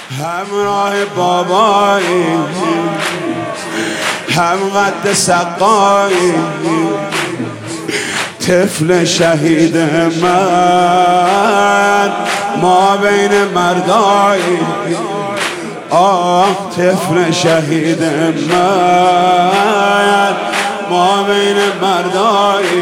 همراه بابایی، هم قد سقایی، طفل شهید من ما بین مردایی. آه طفل شهید من ما بین مردایی.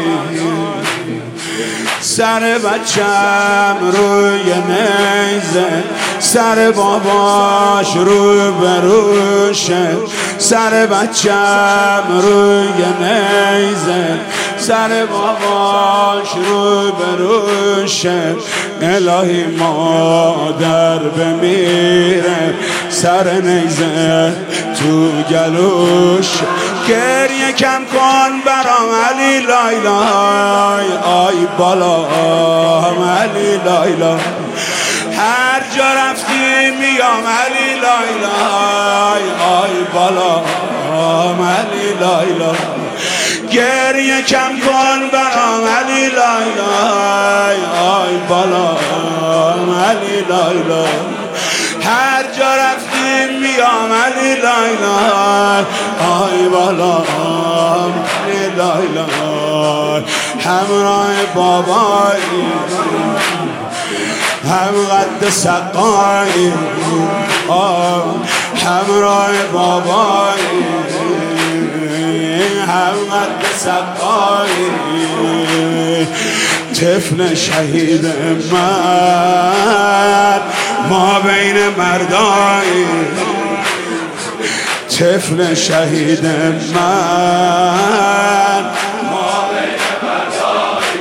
سر بچم روی نیزه، سر باباش رو بروشه. سر بچم روی نیزه، سر باباش رو بروشه. الهی مادر بمیره، سر نیزه تو گلوش. گریه کم کن برام علی لایلای، آی بالا علی لایلای. هر جا رفتی میام علی لایلای، آی بالا علی لایلای. گریه کم کن برام علی لایلای، آی بالا علی لایلای. هر جا رفتی میام علی لایلای، آی بالا علی لایلای. همراه بابایی، هم قد سقایی، همراه بابایی، هم قد سقایی. طفل شهید من ما بین مردایی. طفل شهید من ما بین مردایی.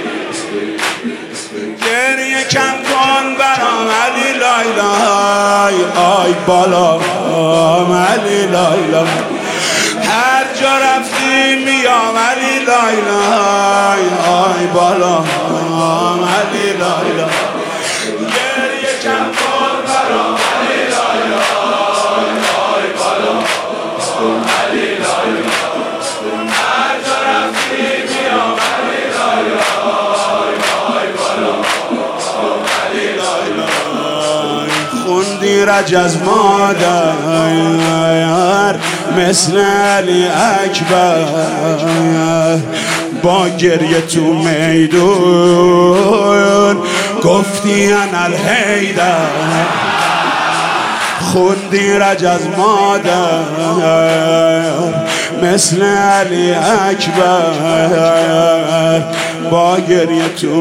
گریه کم کن برام علی لایلای، آی بالا علی لایلای. هر جا رفتی میام علی لایلای، آی بالا علی لایلای. گریه کم کن برام علی لایلای، آی بالا علی لایلای. هر جا رفتی میام علی لایلای، آی بالا علی لایلای. خوندی رجز مادر مثل علی اکبر، با گریه تو میدون گفتی انا الحیدر. خوندی رجز مادر مثل علی اکبر، با گریه تو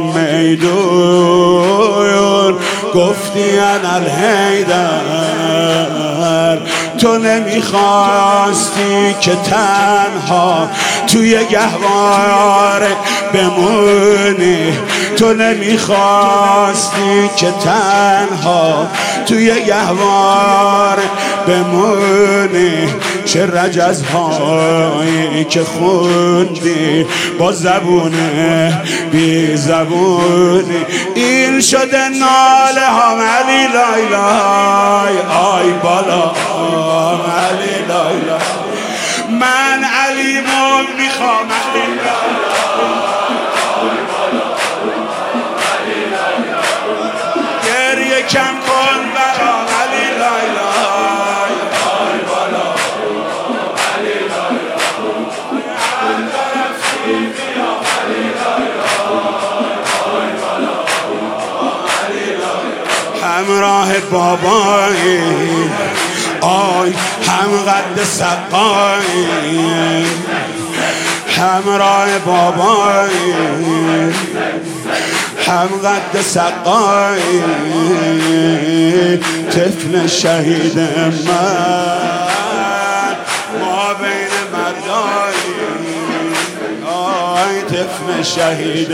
میدون گفتی انا الحیدر. تو نمیخواستی که تنها توی گهواره بمونی، تو نمیخواستی که تنها توی گهواره بمونی. چه رجزهایی که خوندی با زبون بی زبونی. این شده ناله هم علی لایلای، آی بالا علی لایلای. من علی مون میخوام علی لایلای، گریه کم کن برام علی لایلای، آی بالا علی لایلای. هر جا رفتی میام علی لایلای، آی بالا علی لایلای. همراه بابایی، آی هم قد سقایی، همراه بابایی، هم قد سقایی. طفل شهید من ما بین مردایی، آی طفل شهید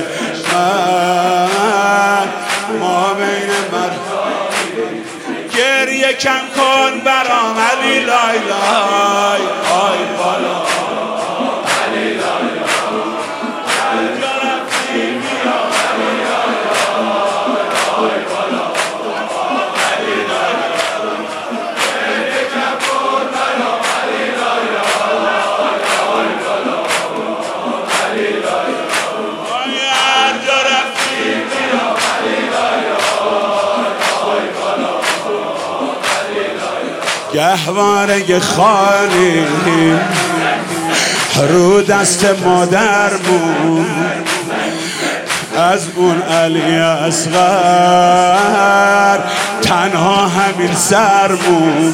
من ما بین مردایی. گریه کم کن برام علی لایلای، آی بالا علی لایلای. هر جا رفتی میام علی لایلای، آی بالا علی لایلای. گریه کم کن برام علی لایلای، آی بالا علی لایلای. هر جا رفتی میام علی لایلای، آی بالا علی لایلای. گهواره خالی رو دست مادرمون، از اون علی اصغر تنها همین سرمون.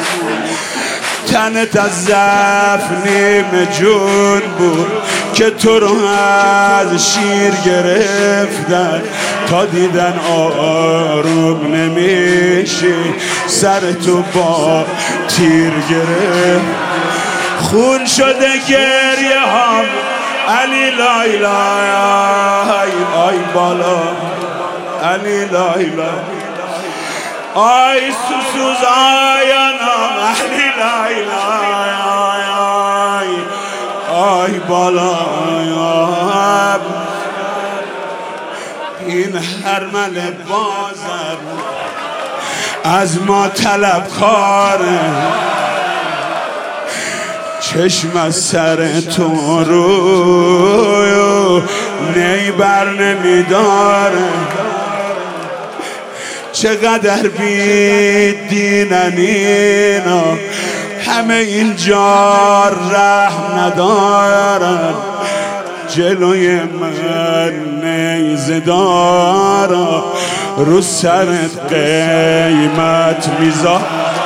تنت از ضعف نیمه جون بود که تو رو از شیر گرفتن، تا دیدن آروم نمیشی سر تو با تیر گرفت. خون شده گریه هم علی لای لای، آی بالا علی لای لای، آی سوسوز آیانم علی لای لای، آی بالا. این هرمل بازر از ما طلبکاره، چشم از سر تو رو نی بر نمیداره. چقدر بیدینن اینا، همه اینجا رحم ندارن، جلوی من نیزه دارا رو سرت قیمت میذار.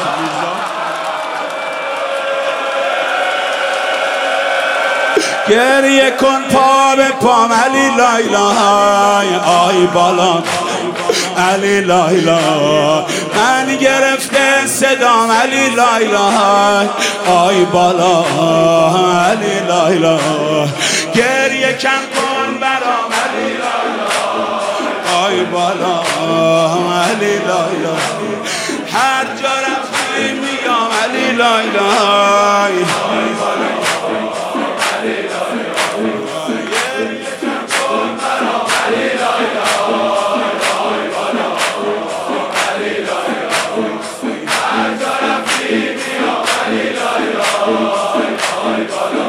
گریه کن پا به پام علی لای لای، آی بالا علی لای لای، من گرفته صدام علی لای لای، آی بالا علی لای لای. گریه کن برام علی لای لای، آی بالا علی لای لای. هر جا رفتی میام علی لای لای، آی بالا علی لای لای. گریه کن برام علی لای لای، آی بالا علی لای لای. هر جا رفتی میام علی لای لای، آی بالا.